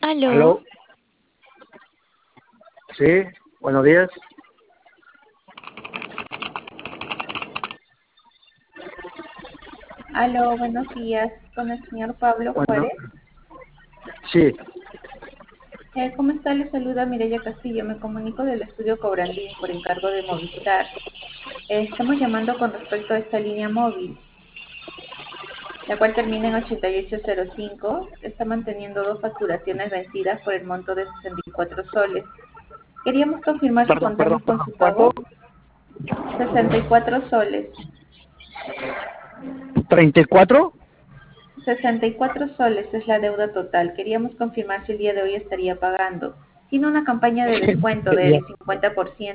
Aló. Aló. Sí, buenos días. Aló, buenos días. Con el señor Pablo Bueno, Juárez. sí. ¿Cómo está? Le saluda Mireya Castillo. Me comunico del estudio Cobrandín por encargo de Movistar. Estamos llamando con respecto a esta línea móvil, la cual termina en 8805. Está manteniendo dos facturaciones vencidas por el monto de 64 soles. Queríamos confirmar si contamos con su ¿Cuánto? pago. 64 soles. ¿34? 64 soles es la deuda total. Queríamos confirmar si el día de hoy estaría pagando. Tiene una campaña de descuento Ya. del 50%.